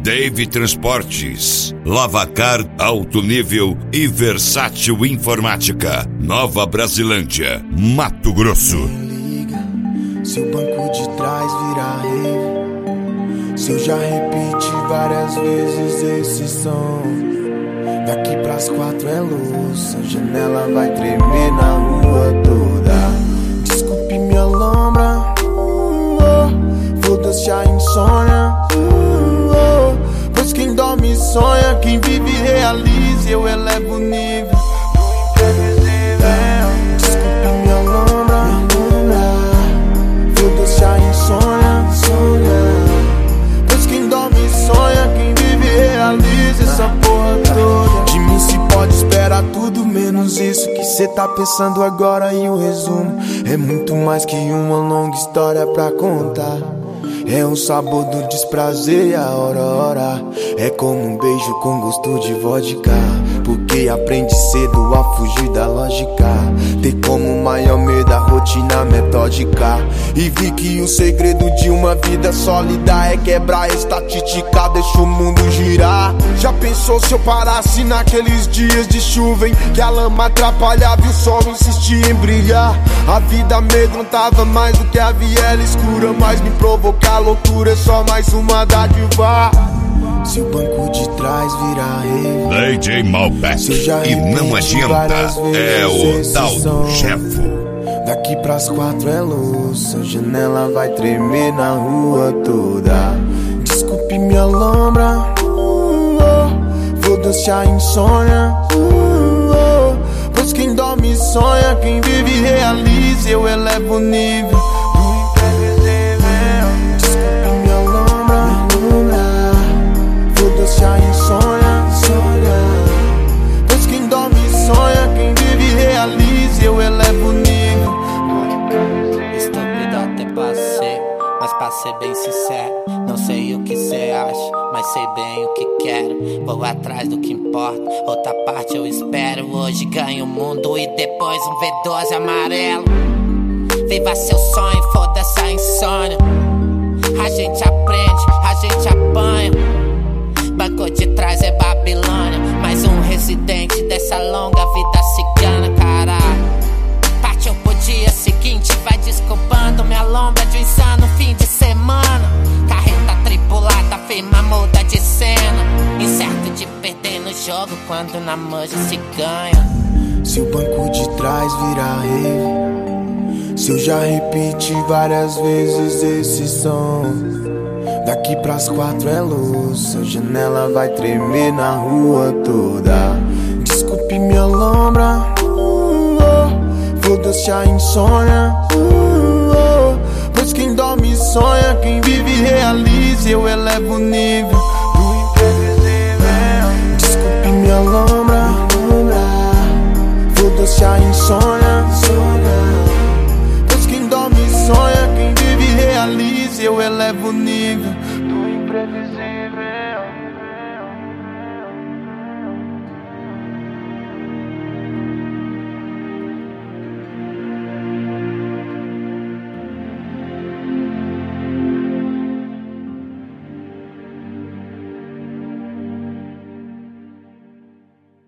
Dave Transportes, Lavacar Alto Nível e Versátil Informática, Nova Brasilândia, Mato Grosso. Liga, se o banco de trás virar rave, se eu já repeti várias vezes esse som, daqui pras 4 é luz, a janela vai tremer na rua toda. Desculpe minha lombra, foda-se a insônia, pois quem dorme sonha, quem vive realiza, eu elevo o nível do imprevisível. Desculpe minha lombra, foda-se a insônia, pois quem dorme sonha, quem vive realiza essa porra toda. De mim se pode esperar tudo menos isso que cê tá pensando agora. E o resumo é muito mais que uma longa história pra contar. É o sabor do desprazer e a hora. É como um beijo com gosto de vodka, porque aprende cedo a fugir da lógica. Ter como maior medo a rotina metódica. E vi que o segredo de uma vida sólida é quebrar a estatística, deixa o mundo girar. Já pensou se eu parasse naqueles dias de chuva em que a lama atrapalhava e o sol insistia em brilhar? A vida amedrontava mais do que a viela escura, mas me provocar loucura é só mais uma dádiva. Se o banco de trás virar rave, DJ Malbec, e não adianta, é o tal do Jefo. Daqui pras 4 é luz, a janela vai tremer na rua toda. Desculpe minha lombra, foda-se a insônia, pois quem dorme sonha, quem vive realiza, eu elevo o nível do imprevisível. Desculpe minha lombra, foda-se a insônia, pois quem dorme sonha, quem vive realiza, eu elevo o nível. Estúpido até passei, mas pra ser bem sincero, não sei o que cê acha, mas sei bem o que quero. Vou atrás do que importa, outra parte eu espero. Hoje ganho o mundo e depois um V12 amarelo. Viva seu sonho, foda-se a insônia. A gente aprende, a gente apanha. Banco de trás é Babilônia, mais um residente dessa longa vida cigana, caralho. Partiu pro dia seguinte, vai desculpando minha lombra de um insano fim de semana. Carreta tripulada, firma muda de cena. Incerto de perder no jogo quando na manja se ganha. Se o banco de trás virar rave, se eu já repeti várias vezes esse som, daqui pras 4 é luz, a janela vai tremer na rua toda. Desculpe minha lombra, foda-se a insônia, pois quem dorme sonha, quem vive realiza, eu elevo o nível do imprevisível. Desculpe minha lombra, foda-se a insônia, pois quem dorme sonha, quem vive realiza, eu elevo o nível do imprevisível.